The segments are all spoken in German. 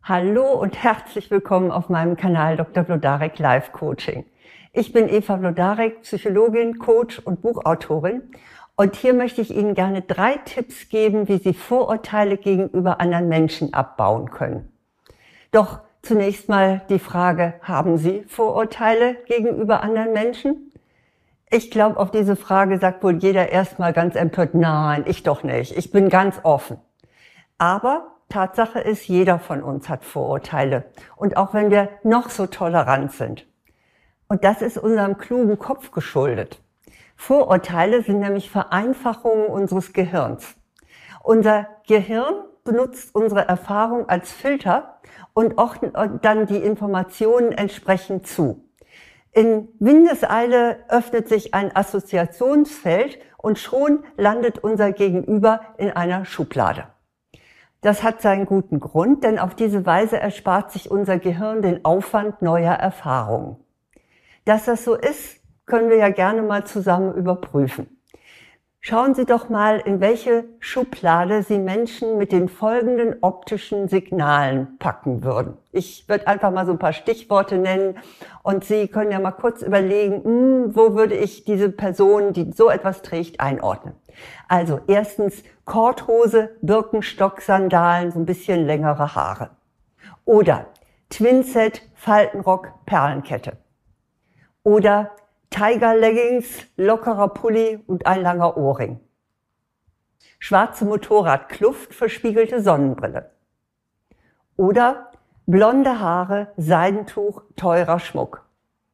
Hallo und herzlich willkommen auf meinem Kanal Dr. Vlodarek Life Coaching. Ich bin Eva Vlodarek, Psychologin, Coach und Buchautorin. Und hier möchte ich Ihnen gerne 3 Tipps geben, wie Sie Vorurteile gegenüber anderen Menschen abbauen können. Doch zunächst mal die Frage, haben Sie Vorurteile gegenüber anderen Menschen? Ich glaube, auf diese Frage sagt wohl jeder erstmal ganz empört, nein, ich doch nicht, ich bin ganz offen. Aber Tatsache ist, jeder von uns hat Vorurteile. Und auch wenn wir noch so tolerant sind. Und das ist unserem klugen Kopf geschuldet. Vorurteile sind nämlich Vereinfachungen unseres Gehirns. Unser Gehirn benutzt unsere Erfahrung als Filter und ordnet dann die Informationen entsprechend zu. In Windeseile öffnet sich ein Assoziationsfeld und schon landet unser Gegenüber in einer Schublade. Das hat seinen guten Grund, denn auf diese Weise erspart sich unser Gehirn den Aufwand neuer Erfahrungen. Dass das so ist, können wir ja gerne mal zusammen überprüfen. Schauen Sie doch mal, in welche Schublade Sie Menschen mit den folgenden optischen Signalen packen würden. Ich würde einfach mal so ein paar Stichworte nennen und Sie können ja mal kurz überlegen, wo würde ich diese Person, die so etwas trägt, einordnen. Also erstens Korthose, Birkenstock, Sandalen, so ein bisschen längere Haare. Oder Twinset, Faltenrock, Perlenkette. Oder Tiger-Leggings, lockerer Pulli und ein langer Ohrring. Schwarze Motorradkluft, verspiegelte Sonnenbrille. Oder blonde Haare, Seidentuch, teurer Schmuck.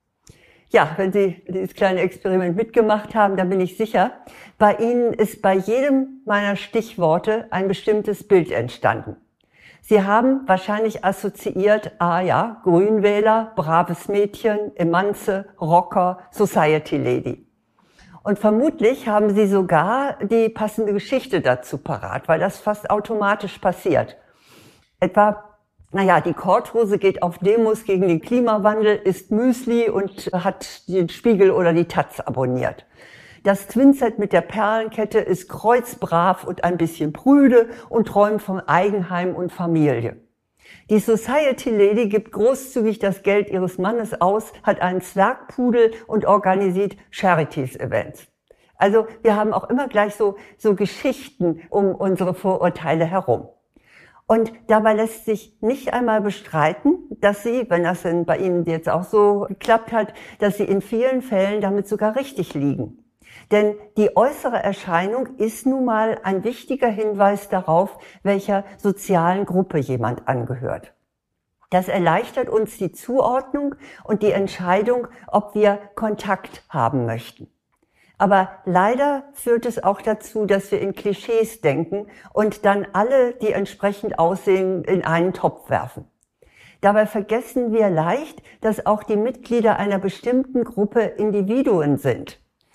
Ja, wenn Sie dieses kleine Experiment mitgemacht haben, dann bin ich sicher, bei Ihnen ist bei jedem meiner Stichworte ein bestimmtes Bild entstanden. Sie haben wahrscheinlich assoziiert, Grünwähler, braves Mädchen, Emanze, Rocker, Society Lady. Und vermutlich haben Sie sogar die passende Geschichte dazu parat, weil das fast automatisch passiert. Etwa, die Korthose geht auf Demos gegen den Klimawandel, isst Müsli und hat den Spiegel oder die Taz abonniert. Das Twinset mit der Perlenkette ist kreuzbrav und ein bisschen prüde und träumt vom Eigenheim und Familie. Die Society Lady gibt großzügig das Geld ihres Mannes aus, hat einen Zwergpudel und organisiert Charities-Events. Also wir haben auch immer gleich so Geschichten um unsere Vorurteile herum. Und dabei lässt sich nicht einmal bestreiten, dass Sie, wenn das denn bei Ihnen jetzt auch so geklappt hat, dass Sie in vielen Fällen damit sogar richtig liegen. Denn die äußere Erscheinung ist nun mal ein wichtiger Hinweis darauf, welcher sozialen Gruppe jemand angehört. Das erleichtert uns die Zuordnung und die Entscheidung, ob wir Kontakt haben möchten. Aber leider führt es auch dazu, dass wir in Klischees denken und dann alle, die entsprechend aussehen, in einen Topf werfen. Dabei vergessen wir leicht, dass auch die Mitglieder einer bestimmten Gruppe Individuen sind.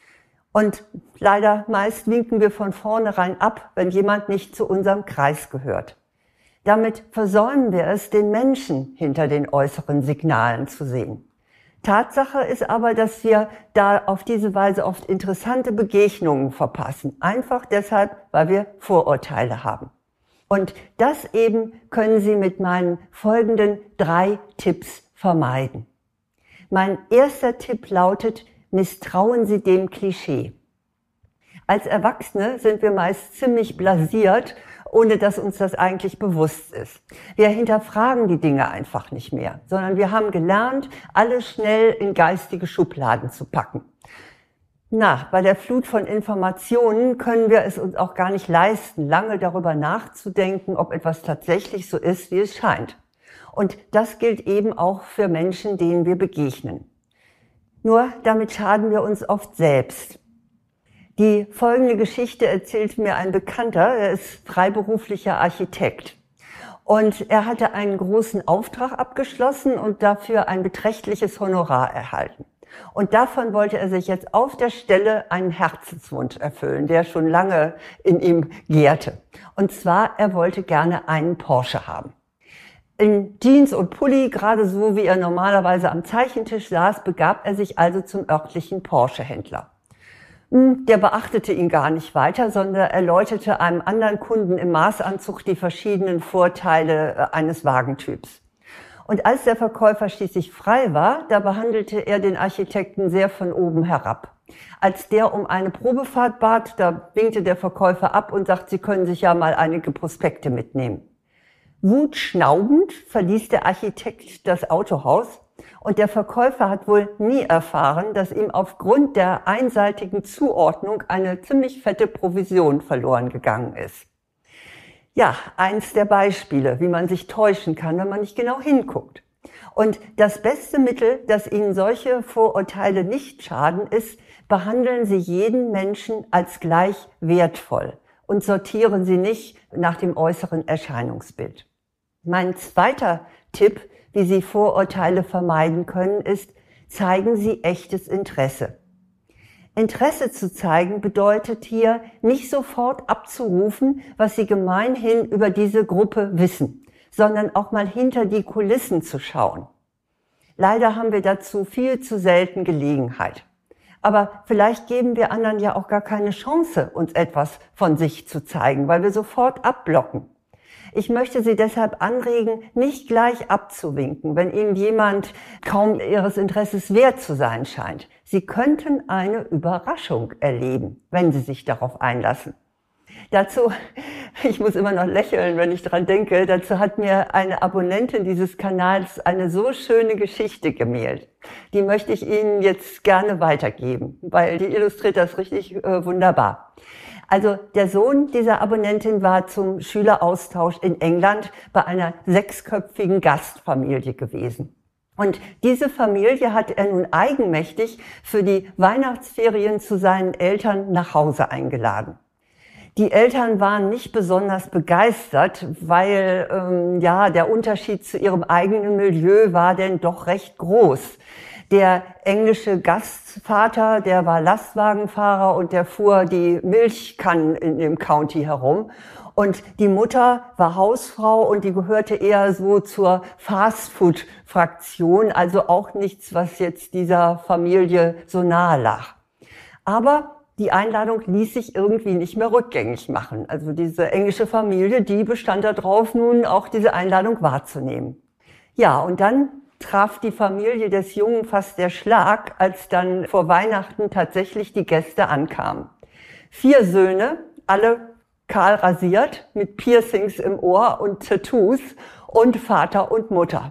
Und leider meist winken wir von vornherein ab, wenn jemand nicht zu unserem Kreis gehört. Damit versäumen wir es, den Menschen hinter den äußeren Signalen zu sehen. Tatsache ist aber, dass wir da auf diese Weise oft interessante Begegnungen verpassen. Einfach deshalb, weil wir Vorurteile haben. Und das eben können Sie mit meinen folgenden 3 Tipps vermeiden. Mein erster Tipp lautet: Misstrauen Sie dem Klischee. Als Erwachsene sind wir meist ziemlich blasiert, ohne dass uns das eigentlich bewusst ist. Wir hinterfragen die Dinge einfach nicht mehr, sondern wir haben gelernt, alles schnell in geistige Schubladen zu packen. Bei der Flut von Informationen können wir es uns auch gar nicht leisten, lange darüber nachzudenken, ob etwas tatsächlich so ist, wie es scheint. Und das gilt eben auch für Menschen, denen wir begegnen. Nur damit schaden wir uns oft selbst. Die folgende Geschichte erzählt mir ein Bekannter, er ist freiberuflicher Architekt. Und er hatte einen großen Auftrag abgeschlossen und dafür ein beträchtliches Honorar erhalten. Und davon wollte er sich jetzt auf der Stelle einen Herzenswunsch erfüllen, der schon lange in ihm gärte. Und zwar, er wollte gerne einen Porsche haben. In Jeans und Pulli, gerade so wie er normalerweise am Zeichentisch saß, begab er sich also zum örtlichen Porsche-Händler. Der beachtete ihn gar nicht weiter, sondern erläuterte einem anderen Kunden im Maßanzug die verschiedenen Vorteile eines Wagentyps. Und als der Verkäufer schließlich frei war, da behandelte er den Architekten sehr von oben herab. Als der um eine Probefahrt bat, da winkte der Verkäufer ab und sagte, Sie können sich ja mal einige Prospekte mitnehmen. Wutschnaubend verließ der Architekt das Autohaus und der Verkäufer hat wohl nie erfahren, dass ihm aufgrund der einseitigen Zuordnung eine ziemlich fette Provision verloren gegangen ist. Ja, eins der Beispiele, wie man sich täuschen kann, wenn man nicht genau hinguckt. Und das beste Mittel, dass Ihnen solche Vorurteile nicht schaden, ist, behandeln Sie jeden Menschen als gleich wertvoll und sortieren Sie nicht nach dem äußeren Erscheinungsbild. Mein zweiter Tipp, wie Sie Vorurteile vermeiden können, ist, zeigen Sie echtes Interesse. Interesse zu zeigen bedeutet hier, nicht sofort abzurufen, was Sie gemeinhin über diese Gruppe wissen, sondern auch mal hinter die Kulissen zu schauen. Leider haben wir dazu viel zu selten Gelegenheit. Aber vielleicht geben wir anderen ja auch gar keine Chance, uns etwas von sich zu zeigen, weil wir sofort abblocken. Ich möchte Sie deshalb anregen, nicht gleich abzuwinken, wenn Ihnen jemand kaum Ihres Interesses wert zu sein scheint. Sie könnten eine Überraschung erleben, wenn Sie sich darauf einlassen. Dazu, ich muss immer noch lächeln, wenn ich dran denke, dazu hat mir eine Abonnentin dieses Kanals eine so schöne Geschichte gemailt. Die möchte ich Ihnen jetzt gerne weitergeben, weil die illustriert das richtig wunderbar. Also der Sohn dieser Abonnentin war zum Schüleraustausch in England bei einer 6-köpfigen Gastfamilie gewesen. Und diese Familie hat er nun eigenmächtig für die Weihnachtsferien zu seinen Eltern nach Hause eingeladen. Die Eltern waren nicht besonders begeistert, weil der Unterschied zu ihrem eigenen Milieu war denn doch recht groß. Der englische Gastvater, der war Lastwagenfahrer und der fuhr die Milchkannen in dem County herum. Und die Mutter war Hausfrau und die gehörte eher so zur Fastfood-Fraktion, also auch nichts, was jetzt dieser Familie so nahe lag. Aber die Einladung ließ sich irgendwie nicht mehr rückgängig machen. Also diese englische Familie, die bestand darauf, nun auch diese Einladung wahrzunehmen. Ja, und dann traf die Familie des Jungen fast der Schlag, als dann vor Weihnachten tatsächlich die Gäste ankamen. 4 Söhne, alle kahl rasiert, mit Piercings im Ohr und Tattoos und Vater und Mutter.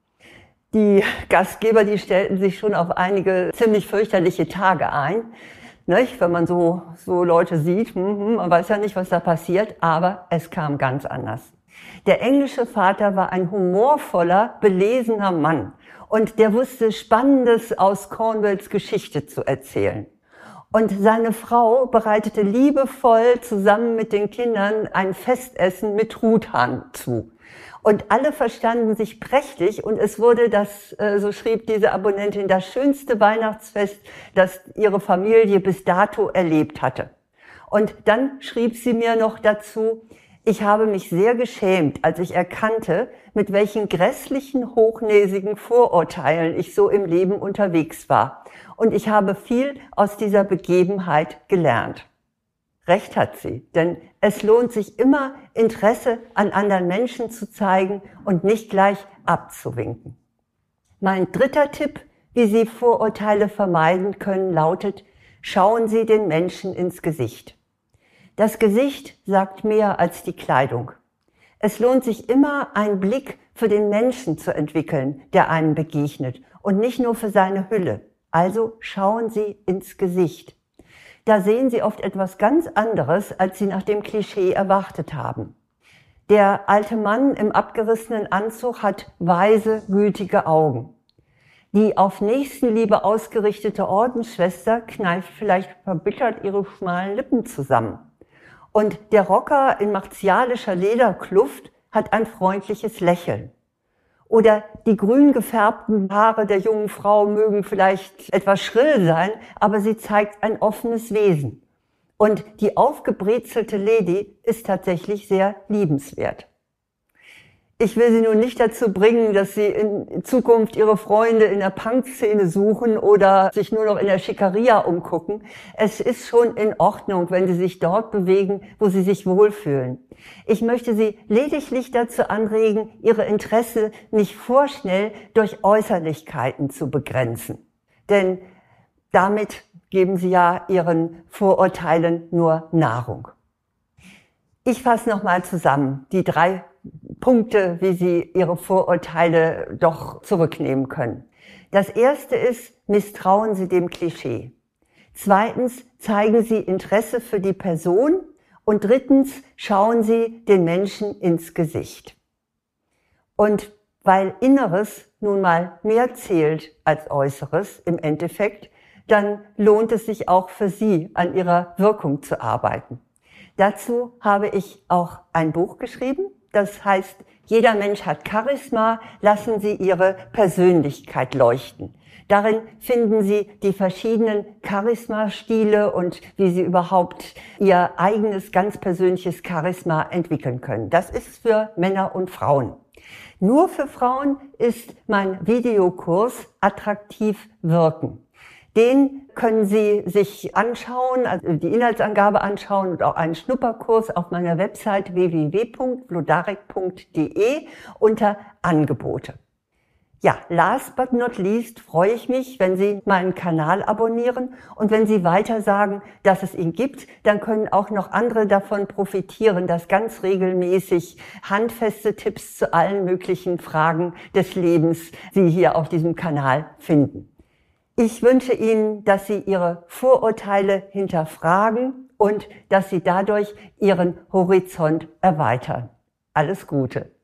Die Gastgeber, die stellten sich schon auf einige ziemlich fürchterliche Tage ein. Nicht? Wenn man so Leute sieht, man weiß ja nicht, was da passiert, aber es kam ganz anders. Der englische Vater war ein humorvoller, belesener Mann und der wusste Spannendes aus Cornwalls Geschichte zu erzählen. Und seine Frau bereitete liebevoll zusammen mit den Kindern ein Festessen mit Truthahn zu. Und alle verstanden sich prächtig und es wurde das, so schrieb diese Abonnentin, das schönste Weihnachtsfest, das ihre Familie bis dato erlebt hatte. Und dann schrieb sie mir noch dazu, ich habe mich sehr geschämt, als ich erkannte, mit welchen grässlichen, hochnäsigen Vorurteilen ich so im Leben unterwegs war. Und ich habe viel aus dieser Begebenheit gelernt. Recht hat sie, denn es lohnt sich immer, Interesse an anderen Menschen zu zeigen und nicht gleich abzuwinken. Mein dritter Tipp, wie Sie Vorurteile vermeiden können, lautet, schauen Sie den Menschen ins Gesicht. Das Gesicht sagt mehr als die Kleidung. Es lohnt sich immer, einen Blick für den Menschen zu entwickeln, der einem begegnet und nicht nur für seine Hülle. Also schauen Sie ins Gesicht. Da sehen Sie oft etwas ganz anderes, als Sie nach dem Klischee erwartet haben. Der alte Mann im abgerissenen Anzug hat weise, gütige Augen. Die auf Nächstenliebe ausgerichtete Ordensschwester kneift vielleicht verbittert ihre schmalen Lippen zusammen. Und der Rocker in martialischer Lederkluft hat ein freundliches Lächeln. Oder die grün gefärbten Haare der jungen Frau mögen vielleicht etwas schrill sein, aber sie zeigt ein offenes Wesen. Und die aufgebrezelte Lady ist tatsächlich sehr liebenswert. Ich will Sie nun nicht dazu bringen, dass Sie in Zukunft Ihre Freunde in der Punkszene suchen oder sich nur noch in der Schickeria umgucken. Es ist schon in Ordnung, wenn Sie sich dort bewegen, wo Sie sich wohlfühlen. Ich möchte Sie lediglich dazu anregen, Ihre Interesse nicht vorschnell durch Äußerlichkeiten zu begrenzen. Denn damit geben Sie ja Ihren Vorurteilen nur Nahrung. Ich fasse nochmal zusammen die 3 Punkte, wie Sie Ihre Vorurteile doch zurücknehmen können. Das erste ist, misstrauen Sie dem Klischee. Zweitens, zeigen Sie Interesse für die Person. Und drittens, schauen Sie den Menschen ins Gesicht. Und weil Inneres nun mal mehr zählt als Äußeres im Endeffekt, dann lohnt es sich auch für Sie, an Ihrer Wirkung zu arbeiten. Dazu habe ich auch ein Buch geschrieben, das heißt, jeder Mensch hat Charisma, lassen Sie Ihre Persönlichkeit leuchten. Darin finden Sie die verschiedenen Charisma-Stile und wie Sie überhaupt Ihr eigenes, ganz persönliches Charisma entwickeln können. Das ist für Männer und Frauen. Nur für Frauen ist mein Videokurs Attraktiv wirken. Den können Sie sich anschauen, also die Inhaltsangabe anschauen und auch einen Schnupperkurs auf meiner Website www.vlodarek.de unter Angebote. Ja, last but not least freue ich mich, wenn Sie meinen Kanal abonnieren und wenn Sie weiter sagen, dass es ihn gibt, dann können auch noch andere davon profitieren, dass ganz regelmäßig handfeste Tipps zu allen möglichen Fragen des Lebens Sie hier auf diesem Kanal finden. Ich wünsche Ihnen, dass Sie Ihre Vorurteile hinterfragen und dass Sie dadurch Ihren Horizont erweitern. Alles Gute.